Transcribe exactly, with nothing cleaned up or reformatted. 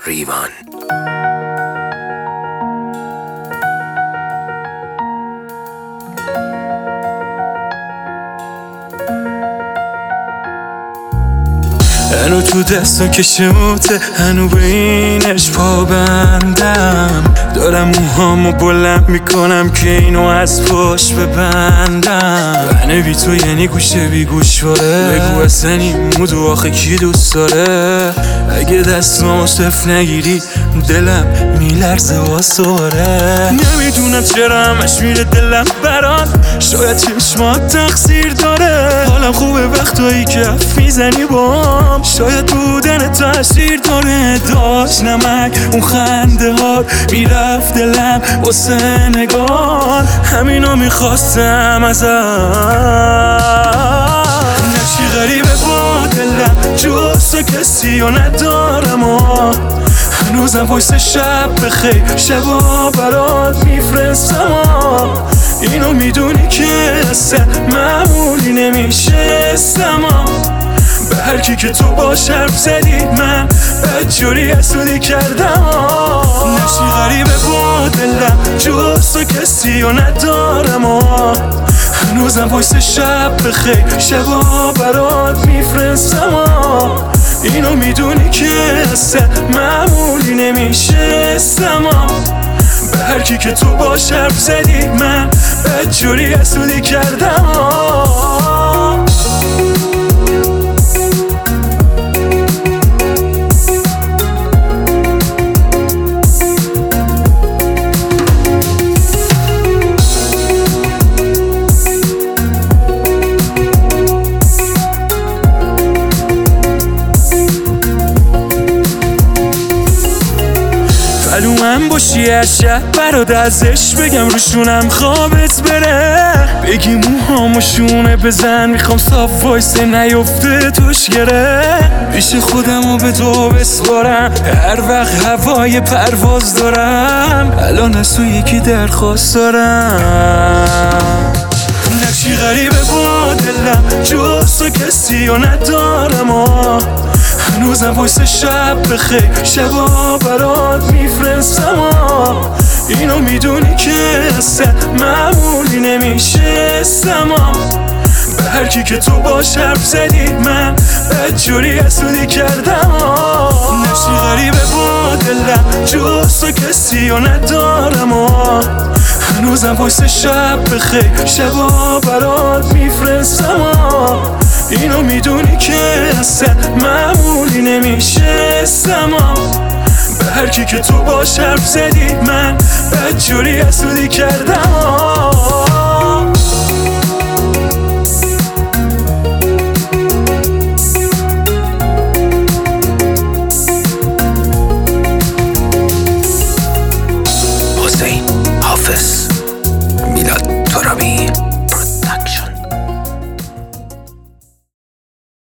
ریوان. هنو تو دستو کشموته، هنو به اینش پابندم. دارم موهامو بلند میکنم که اینو از پشت ببندم. بنه بی تو یعنی گوشه بی گوشواره. بگو اصلا این مودو آخه کی دوست داره؟ اگه دستمو صف نگیری دلم میلرزه واساره. نمیدونم چرا همش میره دلم برات، شاید چشمات تقصیر داره. حالم خوبه وقتایی که حرف میزنی بام، شاید بودن تاثیر داره. داشت نمک اون خنده ها میرفت دلم واسه نگاه، همینو میخواستم ازت. نقشی غریبه با دلم، جز تو کسی رو ندارم و هنوزم وایس شب بخیر شبا برات میفرستم. اینو میدونی که اصلا معمولی نمیشستم. به هر کی که تو باش حرف زدی من بدجوری حسودی کردم. نقشی غریبه با دلم، جز تو کسی رو ندارم و هنوزم وایس شب بخیر شبا برات میفرستم. اینو میدونی که اصلا معمولی نمیشستم. به هر کی که تو باش حرف زدی من بدجوری حسودی کردم. فلو من باشی هر شب برات ازش بگم روشونم خوابت بره. بگی موهامو شونه بزن میخوام صاف وایسه نیفته توش گره. پیش خودمو به تو بسپارم هر وقت هوای پرواز دارم. الان از تو یکی درخواست دارم. نقشی غریبه با دلم، جز تو کسی رو ندارم و هنوزم وایس شب بخیر شبا برات میفرستم. اینو میدونی که اصلا معمولی نمیشستم. به هر کی که تو باش حرف زدی من بدجوری حسودی کردم. نقشی غریبه با دلم، جز تو کسی رو ندارم و هنوزم وایس شب بخیر شبا برات میفرستم. اینو میدونی که اصلا معمولی نمیشستم. به هر کی که تو باش حرف زدی من بدجوری حسودی کردم. حسین حافظ، میلاد ترابی.